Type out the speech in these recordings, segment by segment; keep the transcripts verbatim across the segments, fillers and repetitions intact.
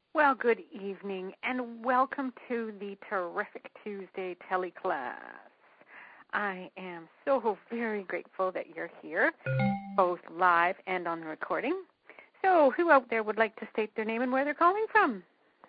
Well, good evening, and welcome to the Terrific Tuesday teleclass. I am so very grateful that you're here, both live and on the recording. So who out there would like to state their name and where they're calling from?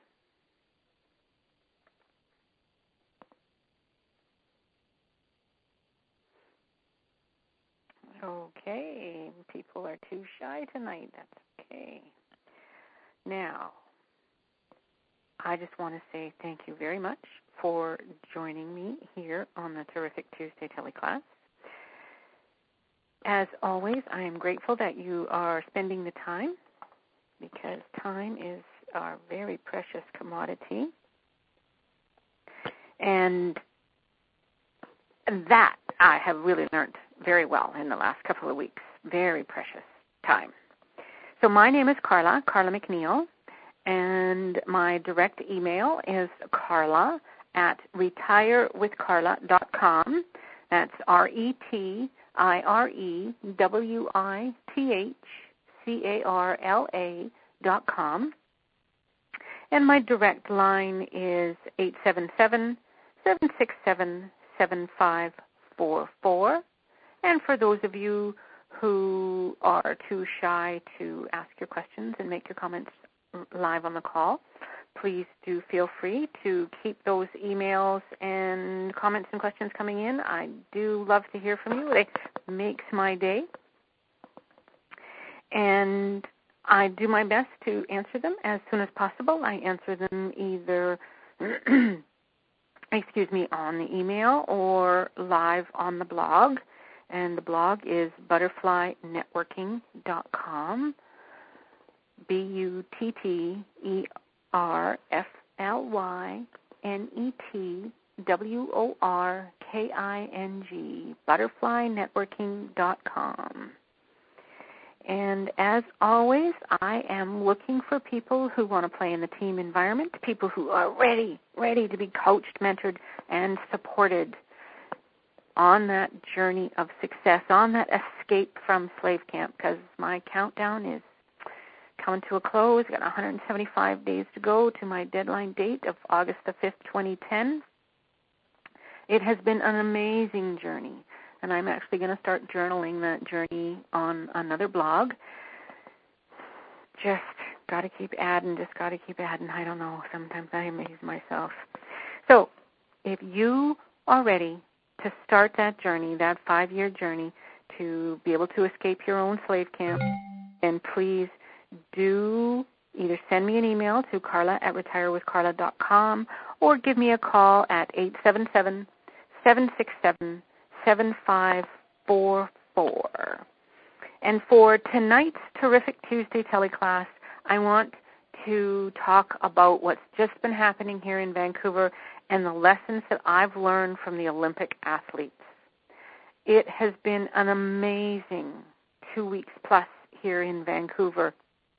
Okay, people are too shy tonight. That's okay. Now, I just want to say thank you very much for joining me here on the Terrific Tuesday teleclass. As always, I am grateful that you are spending the time, because time is our very precious commodity. And that I have really learned very well in the last couple of weeks. Very precious time. So my name is Carla, Carla McNeil. And my direct email is carla at retire with carla dot com. That's R E T I R E W I T H C A R L A dot com. And my direct line is eight seven seven, seven six seven, seven five four four. And for those of you who are too shy to ask your questions and make your comments live on the call, please do feel free to keep those emails and comments and questions coming in. I do love to hear from you. It makes my day. And I do my best to answer them as soon as possible. I answer them either, excuse me, on the email or live on the blog. And the blog is butterfly networking dot com. B U T T E R F L Y N E T W O R K I N G, butterfly networking dot com. And as always, I am looking for people who want to play in the team environment, people who are ready, ready to be coached, mentored, and supported on that journey of success, on that escape from slave camp, because my countdown is coming to a close. I've got one hundred seventy-five days to go to my deadline date of August the fifth, twenty ten. It has been an amazing journey, and I'm actually going to start journaling that journey on another blog. Just got to keep adding, just got to keep adding. I don't know. Sometimes I amaze myself. So if you are ready to start that journey, that five-year journey to be able to escape your own slave camp, then please do either send me an email to carla at retire with carla dot com or give me a call at eight seven seven, seven six seven, seven five four four. And for tonight's Terrific Tuesday teleclass, I want to talk about what's just been happening here in Vancouver and the lessons that I've learned from the Olympic athletes. It has been an amazing two weeks plus here in Vancouver.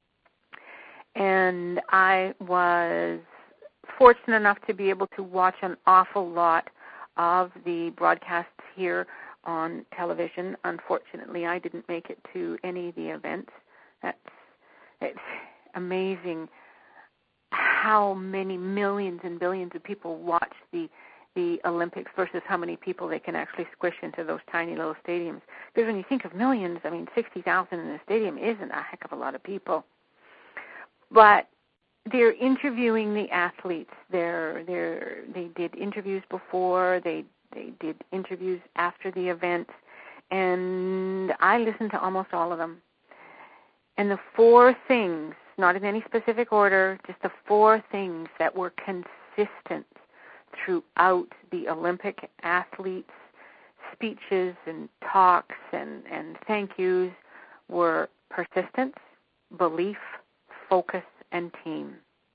And I was fortunate enough to be able to watch an awful lot of the broadcasts here on television. Unfortunately, I didn't make it to any of the events. That's it's amazing how many millions and billions of people watch the the Olympics versus how many people they can actually squish into those tiny little stadiums. Because when you think of millions, I mean, sixty thousand in a stadium isn't a heck of a lot of people. But they're interviewing the athletes. They're they're they did interviews before. They they did interviews after the events, and I listened to almost all of them. And the four things, not in any specific order, just the four things that were consistent throughout the Olympic athletes' speeches and talks and, and thank yous were persistence, belief, focus, and team.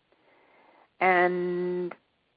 And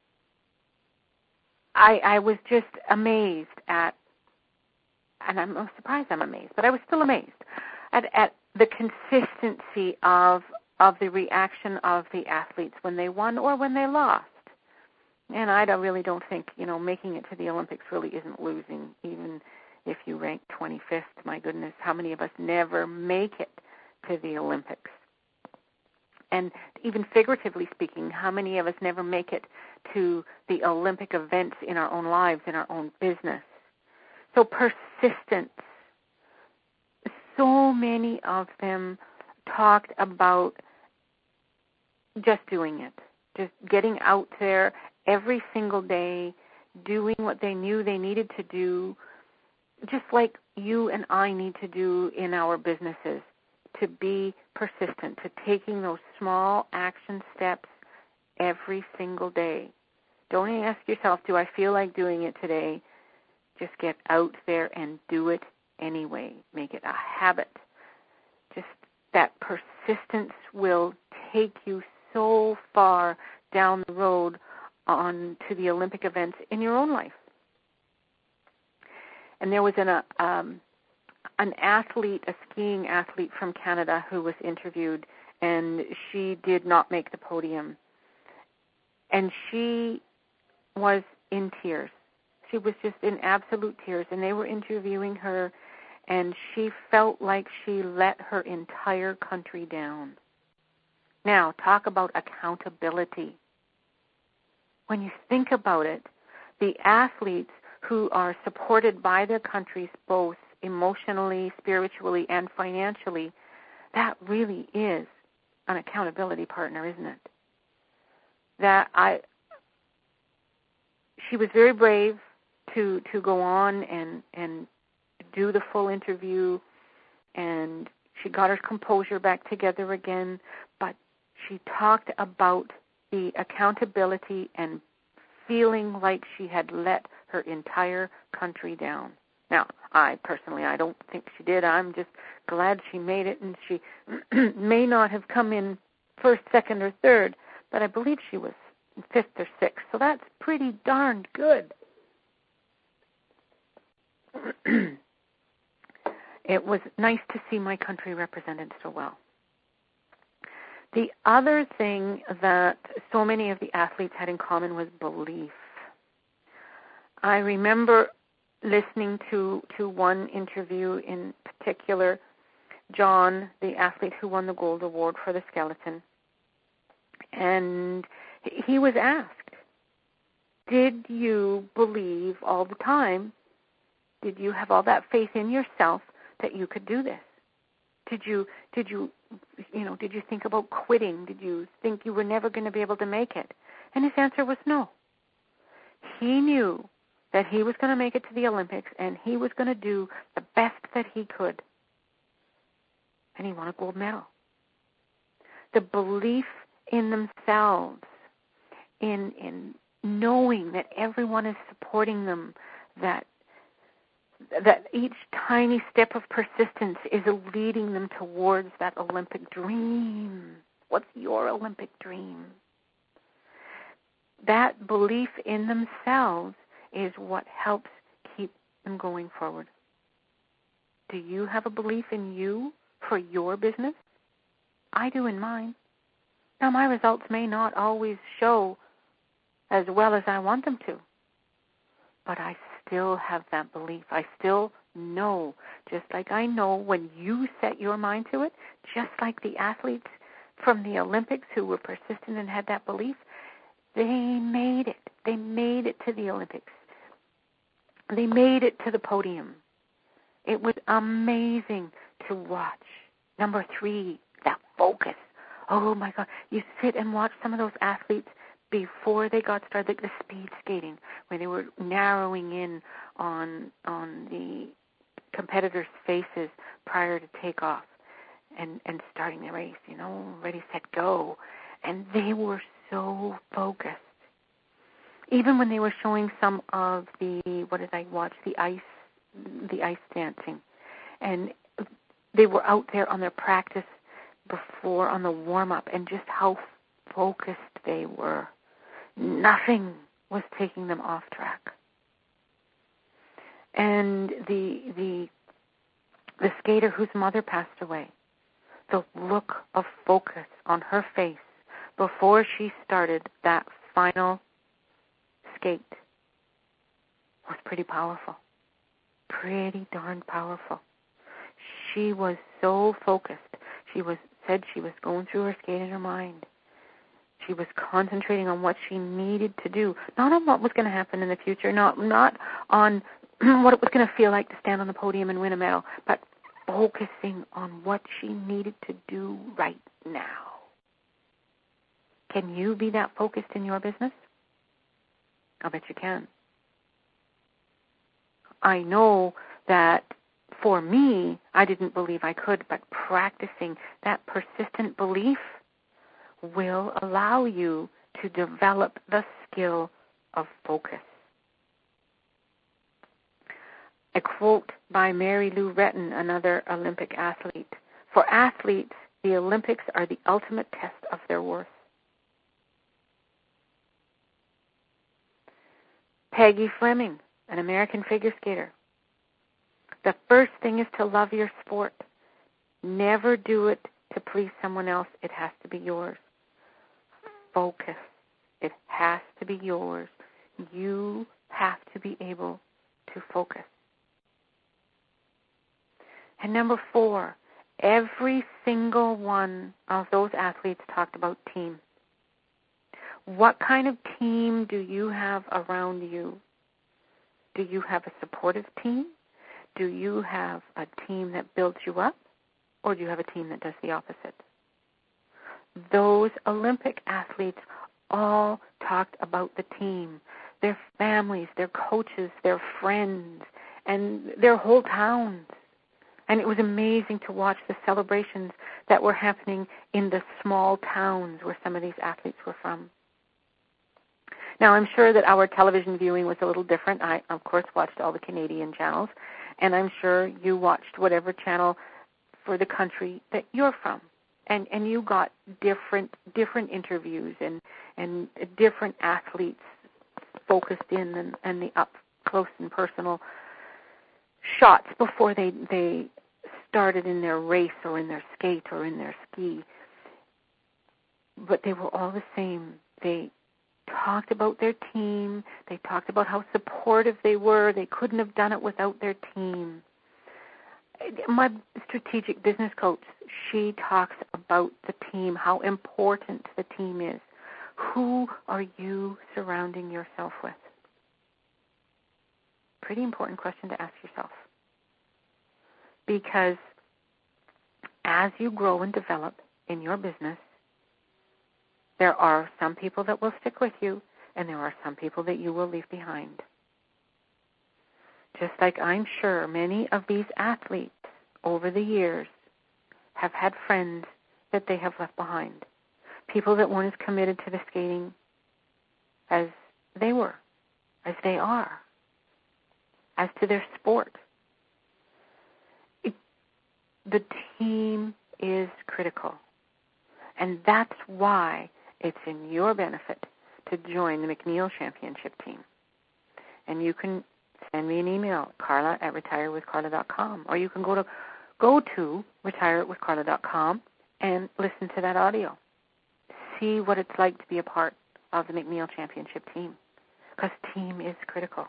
I, I was just amazed at, and I'm not surprised I'm amazed, but I was still amazed at, at the consistency of of the reaction of the athletes when they won or when they lost. And I don't, really don't think, you know, making it to the Olympics really isn't losing, even if you rank twenty-fifth. My goodness, how many of us never make it to the Olympics? And even figuratively speaking, how many of us never make it to the Olympic events in our own lives, in our own business? So persistence. So many of them talked about just doing it, just getting out there every single day, doing what they knew they needed to do, just like you and I need to do in our businesses, to be persistent, to taking those small action steps every single day. Don't ask yourself, do I feel like doing it today? Just get out there and do it anyway. Make it a habit. Just that persistence will take you so far down the road on to the Olympic events in your own life. And there was an, uh, um, an athlete, a skiing athlete from Canada who was interviewed, and she did not make the podium. And she was in tears. She was just in absolute tears, and they were interviewing her, and she felt like she let her entire country down. Now, talk about accountability. When you think about it, the athletes who are supported by their countries both emotionally, spiritually, and financially, that really is an accountability partner, isn't it? That I, she was very brave to to go on and and do the full interview, and she got her composure back together again, but she talked about the accountability and feeling like she had let her entire country down. Now, I personally, I don't think she did. I'm just glad she made it, and she may not have come in first, second, or third, but I believe she was fifth or sixth, so that's pretty darned good. It was nice to see my country represented so well. The other thing that so many of the athletes had in common was belief. I remember listening to, to one interview in particular, John, the athlete who won the gold award for the skeleton, and he was asked, did you believe all the time? Did you have all that faith in yourself that you could do this? Did you, did you, you know, did you think about quitting? Did you think you were never going to be able to make it? And his answer was no. He knew that he was going to make it to the Olympics, and he was going to do the best that he could. And he won a gold medal. The belief in themselves, in in knowing that everyone is supporting them, that that each tiny step of persistence is leading them towards that Olympic dream. What's your Olympic dream? That belief in themselves is what helps keep them going forward. Do you have a belief in you for your business? I do in mine. Now, my results may not always show as well as I want them to, but I still have that belief. I still know, just like I know when you set your mind to it, just like the athletes from the Olympics who were persistent and had that belief, they made it. They made it to the Olympics. They made it to the podium. It was amazing to watch. Number three, that focus. Oh, my God. You sit and watch some of those athletes before they got started, like the speed skating, where they were narrowing in on on the competitors' faces prior to takeoff and, and starting the race, you know, ready, set, go. And they were so focused. Even when they were showing some of the, what did I watch, the ice, the ice dancing. And they were out there on their practice before, on the warm-up, and just how focused they were. Nothing was taking them off track. And the the the skater whose mother passed away, the look of focus on her face before she started that final skate was pretty powerful. Pretty darn powerful. She was so focused. She was said she was going through her skate in her mind. She was concentrating on what she needed to do, not on what was going to happen in the future, not not on what it was going to feel like to stand on the podium and win a medal, but focusing on what she needed to do right now. Can you be that focused in your business? I'll bet you can. I know that for me, I didn't believe I could, but practicing that persistent belief will allow you to develop the skill of focus. A quote by Mary Lou Retton, another Olympic athlete. For athletes, the Olympics are the ultimate test of their worth. Peggy Fleming, an American figure skater. The first thing is to love your sport. Never do it to please someone else. It has to be yours. Focus. It has to be yours. You have to be able to focus. And number four, every single one of those athletes talked about team. What kind of team do you have around you? Do you have a supportive team? Do you have a team that builds you up? Or do you have a team that does the opposite? Those Olympic athletes all talked about the team, their families, their coaches, their friends, and their whole towns. And it was amazing to watch the celebrations that were happening in the small towns where some of these athletes were from. Now, I'm sure that our television viewing was a little different. I, of course, watched all the Canadian channels, and I'm sure you watched whatever channel for the country that you're from. And and you got different different interviews and, and different athletes focused in and, and the up close and personal shots before they they started in their race or in their skate or in their ski. But they were all the same. They talked about their team. They talked about how supportive they were. They couldn't have done it without their team. My strategic business coach, she talks about the team, how important the team is. Who are you surrounding yourself with? Pretty important question to ask yourself. Because as you grow and develop in your business, there are some people that will stick with you, and there are some people that you will leave behind. Just like I'm sure many of these athletes over the years have had friends that they have left behind, people that weren't as committed to the skating as they were, as they are, as to their sport. It, the team is critical, and that's why it's in your benefit to join the McNeil Championship team. And you can send me an email, Carla at retire with carla dot com, or you can go to go to retire with carla dot com and listen to that audio. See what it's like to be a part of the McNeil Championship team, because team is critical.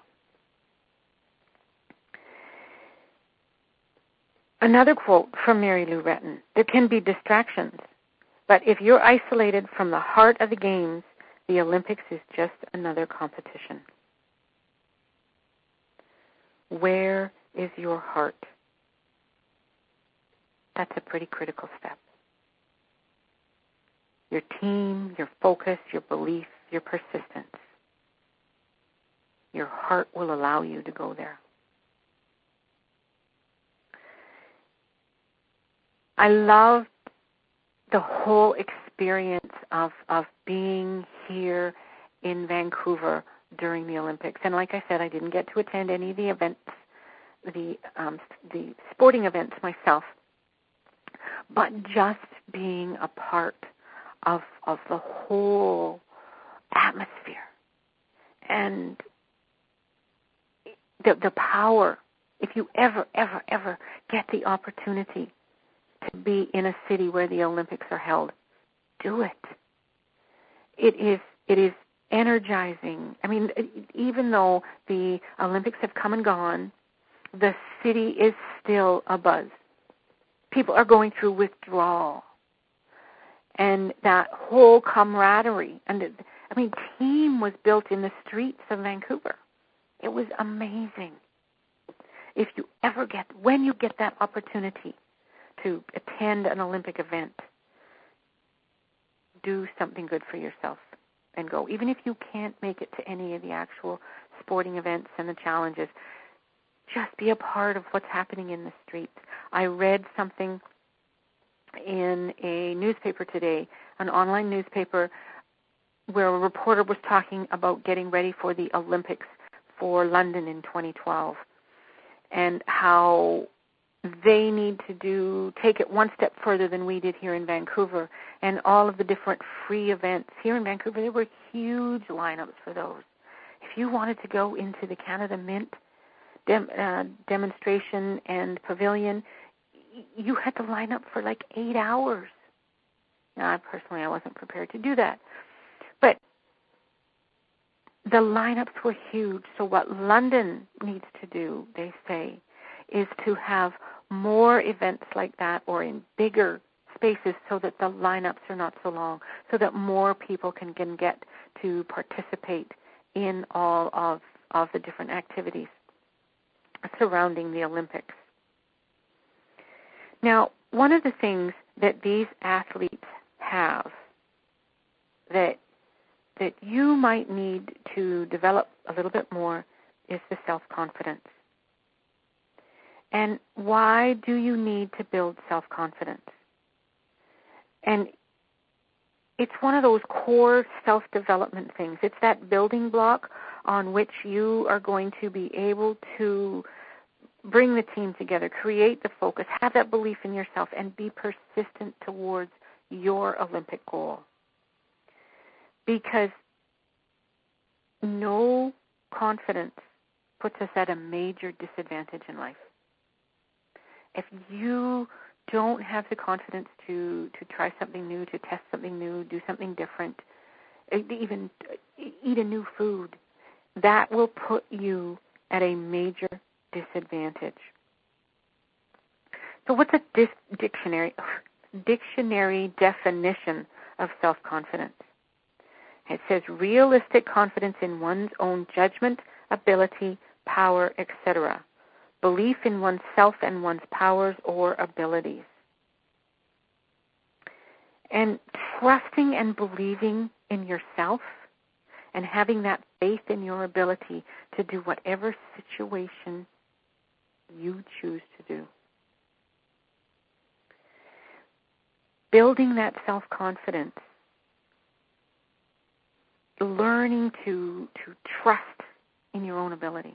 Another quote from Mary Lou Retton: there can be distractions, but if you're isolated from the heart of the games, the Olympics is just another competition. Where is your heart? That's a pretty critical step. Your team, your focus, your belief, your persistence. Your heart will allow you to go there. I love the whole experience of, of being here in Vancouver during the Olympics. And like I said, I didn't get to attend any of the events, the um, the sporting events myself, but just being a part of of the whole atmosphere and the the power. If you ever, ever, ever get the opportunity to be in a city where the Olympics are held, do it. It is it is energizing. I mean, even though the Olympics have come and gone, the city is still abuzz. People are going through withdrawal. and that whole camaraderie. And, it, I mean, team was built in the streets of Vancouver. It was amazing. If you ever get, when you get that opportunity to attend an Olympic event, do something good for yourself and go. Even if you can't make it to any of the actual sporting events and the challenges, just be a part of what's happening in the streets. I read something in a newspaper today, an online newspaper, where a reporter was talking about getting ready for the Olympics for London in twenty twelve and how they need to do take it one step further than we did here in Vancouver, and all of the different free events. Here in Vancouver, there were huge lineups for those. If you wanted to go into the Canada Mint dem, uh, demonstration and pavilion, you had to line up for like eight hours. Now, personally, I wasn't prepared to do that. But the lineups were huge. So what London needs to do, they say, is to have more events like that or in bigger spaces so that the lineups are not so long, so that more people can, can get to participate in all of, of the different activities surrounding the Olympics. Now, one of the things that these athletes have that that you might need to develop a little bit more is the self-confidence. And why do you need to build self-confidence? And it's one of those core self-development things. It's that building block on which you are going to be able to bring the team together, create the focus, have that belief in yourself, and be persistent towards your Olympic goal. Because no confidence puts us at a major disadvantage in life. If you don't have the confidence to, to try something new, to test something new, do something different, even eat a new food, that will put you at a major disadvantage. So what's a dis- dictionary dictionary definition of self-confidence? It says realistic confidence in one's own judgment, ability, power, et cetera. Belief in oneself and one's powers or abilities. And trusting and believing in yourself and having that faith in your ability to do whatever situation you choose to do. Building that self-confidence, learning to, to trust in your own ability.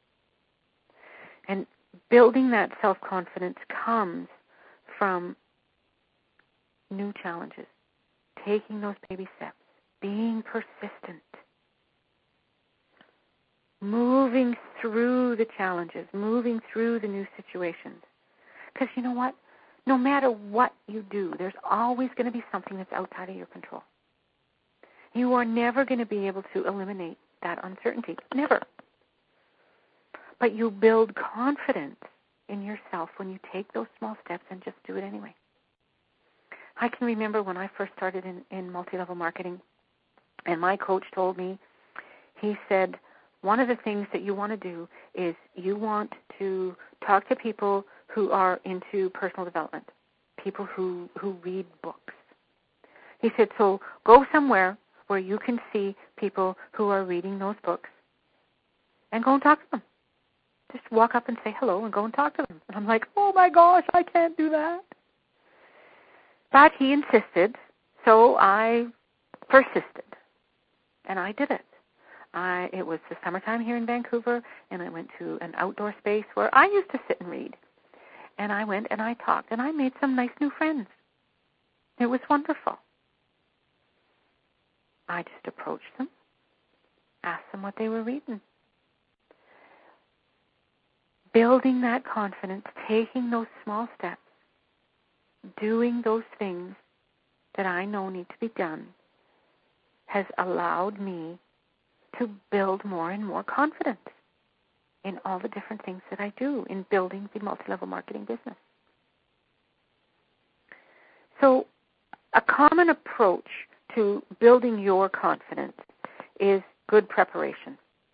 And building that self-confidence comes from new challenges, taking those baby steps, being persistent, moving through the challenges, moving through the new situations. Because you know what? No matter what you do, there's always going to be something that's outside of your control. You are never going to be able to eliminate that uncertainty. Never. But you build confidence in yourself when you take those small steps and just do it anyway. I can remember when I first started in, in multi-level marketing, and my coach told me, he said, one of the things that you want to do is you want to talk to people who are into personal development, people who, who read books. He said, so go somewhere where you can see people who are reading those books and go and talk to them. Just walk up and say hello and go and talk to them. And I'm like, oh my gosh, I can't do that. But he insisted, so I persisted, and I did it. I, it was the summertime here in Vancouver, and I went to an outdoor space where I used to sit and read. And I went and I talked, and I made some nice new friends. It was wonderful. I just approached them, asked them what they were reading. Building that confidence, taking those small steps, doing those things that I know need to be done has allowed me to build more and more confidence in all the different things that I do in building the multi-level marketing business. So a common approach to building your confidence is good preparation.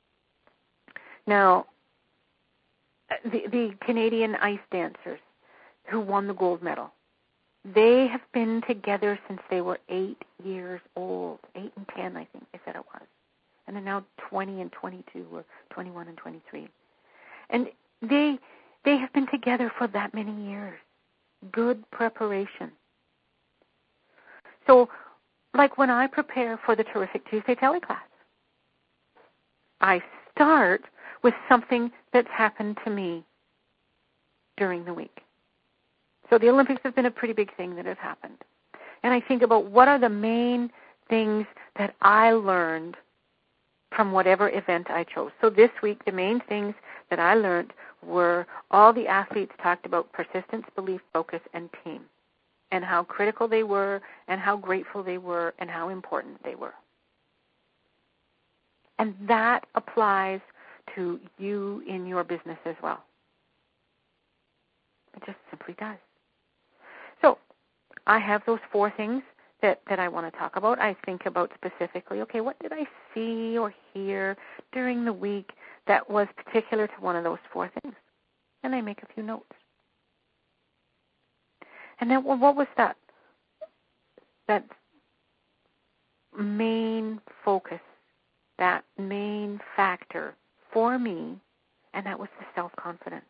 Now, the, the Canadian ice dancers who won the gold medal, they have been together since they were eight years old, eight and ten, I think they said it was. And they're now twenty and twenty-two, or twenty-one and twenty-three. And they they have been together for that many years. Good preparation. So, like when I prepare for the Terrific Tuesday teleclass, I start with something that's happened to me during the week. So the Olympics have been a pretty big thing that has happened. And I think about what are the main things that I learned from whatever event I chose. So this week, the main things that I learned were all the athletes talked about persistence, belief, focus, and team, and how critical they were, and how grateful they were, and how important they were. And that applies to you in your business as well. It just simply does. So I have those four things that, that I want to talk about. I think about specifically, okay, what did I see or hear during the week that was particular to one of those four things? And I make a few notes. And then well, what was that? That main focus, that main factor for me, and that was the self-confidence.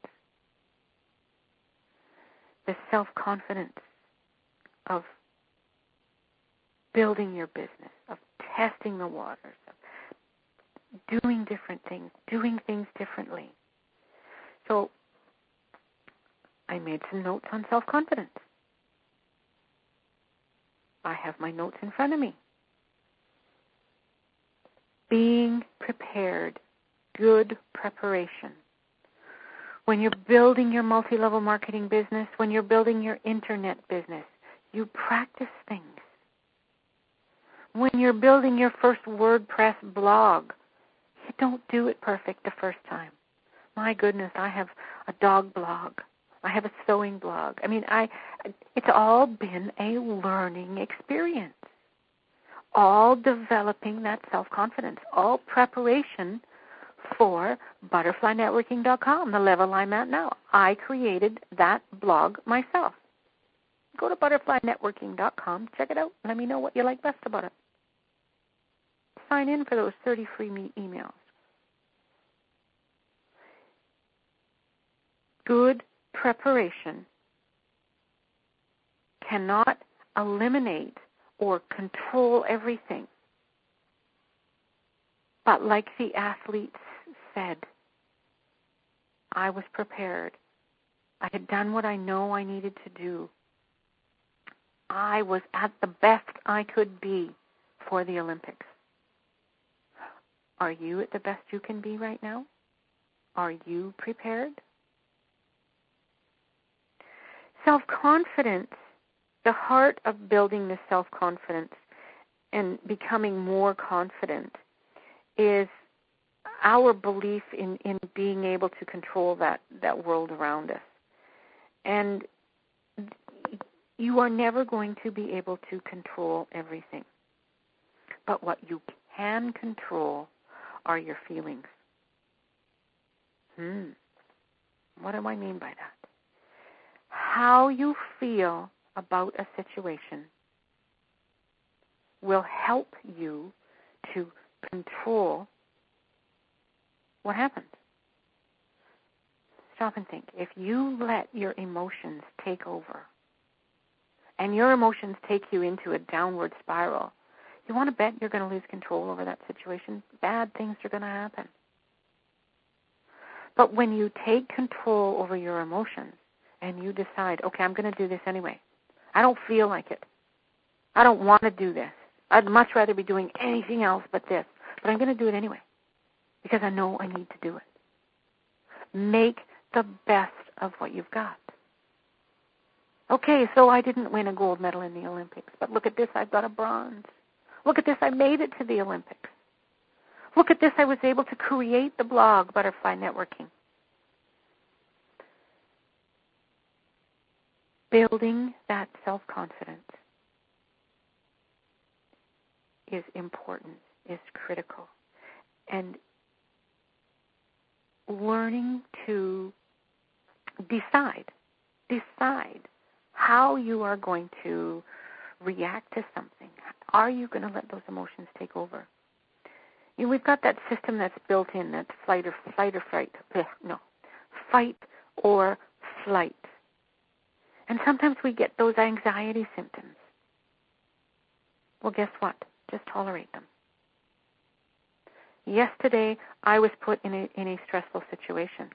The self-confidence of building your business, of testing the waters, of doing different things, doing things differently. So I made some notes on self-confidence. I have my notes in front of me. Being prepared, good preparation. When you're building your multi-level marketing business, when you're building your internet business, you practice things. When you're building your first WordPress blog, you don't do it perfect the first time. My goodness, I have a dog blog. I have a sewing blog. I mean, I it's all been a learning experience. All developing that self-confidence, all preparation for butterfly networking dot com, the level I'm at now. I created that blog myself. Go to butterfly networking dot com, check it out, let me know what you like best about it. Sign in for those thirty free emails. Good preparation cannot eliminate or control everything. But like the athletes said, I was prepared. I had done what I know I needed to do. I was at the best I could be for the Olympics. Are you at the best you can be right now? Are you prepared? Self-confidence, the heart of building the self-confidence and becoming more confident is our belief in, in being able to control that, that world around us. And you are never going to be able to control everything. But what you can control are your feelings. Hmm. What do I mean by that? How you feel about a situation will help you to control what happens. Stop and think. If you let your emotions take over, and your emotions take you into a downward spiral, you want to bet you're going to lose control over that situation. Bad things are going to happen. But when you take control over your emotions and you decide, okay, I'm going to do this anyway. I don't feel like it. I don't want to do this. I'd much rather be doing anything else but this. But I'm going to do it anyway because I know I need to do it. Make the best of what you've got. Okay, so I didn't win a gold medal in the Olympics, but look at this, I've got a bronze. Look at this, I made it to the Olympics. Look at this, I was able to create the blog, Butterfly Networking. Building that self-confidence is important, is critical. And learning to decide, decide how you are going to react to something. Are you going to let those emotions take over? You know, we've got that system that's built in, that's flight or flight or fright. No, fight or flight. And sometimes we get those anxiety symptoms. Well, guess what? Just tolerate them. Yesterday, I was put in a, in a stressful situation.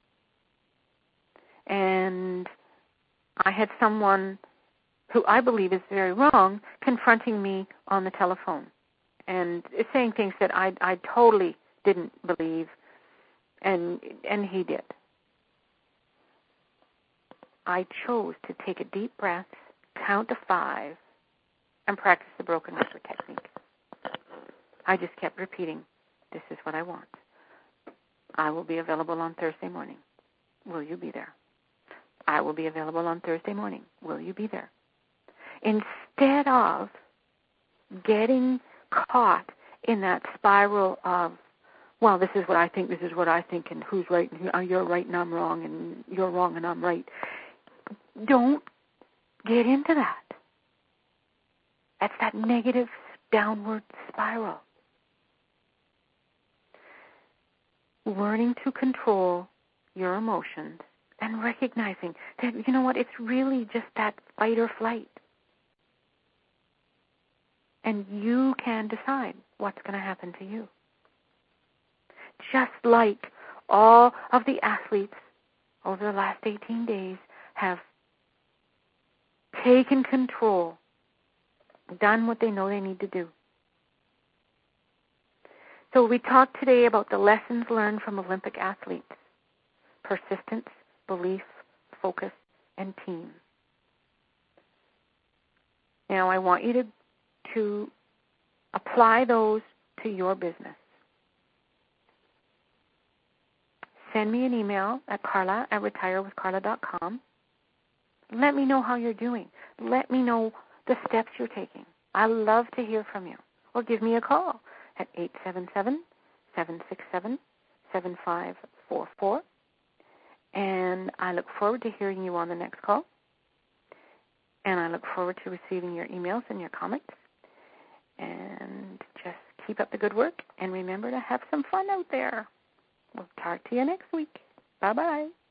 And I had someone who I believe is very wrong confronting me on the telephone and saying things that I, I totally didn't believe, and and he did. I chose to take a deep breath, count to five, and practice the broken record technique. I just kept repeating, this is what I want. I will be available on Thursday morning. Will you be there? I will be available on Thursday morning. Will you be there? Instead of getting caught in that spiral of, well, this is what I think, this is what I think, and who's right, and you're right and I'm wrong, and you're wrong and I'm right. Don't get into that. That's that negative downward spiral. Learning to control your emotions and recognizing that, you know what, it's really just that fight or flight. And you can decide what's going to happen to you. Just like all of the athletes over the last eighteen days have taken control, done what they know they need to do. So we talked today about the lessons learned from Olympic athletes: persistence, belief, focus, and team. Now I want you to, to apply those to your business. Send me an email at carla at retire with carla dot com. Let me know how you're doing. Let me know the steps you're taking. I love to hear from you. Or give me a call at eight seven seven, seven six seven, seven five four four. And I look forward to hearing you on the next call. And I look forward to receiving your emails and your comments. And just keep up the good work. And remember to have some fun out there. We'll talk to you next week. Bye-bye.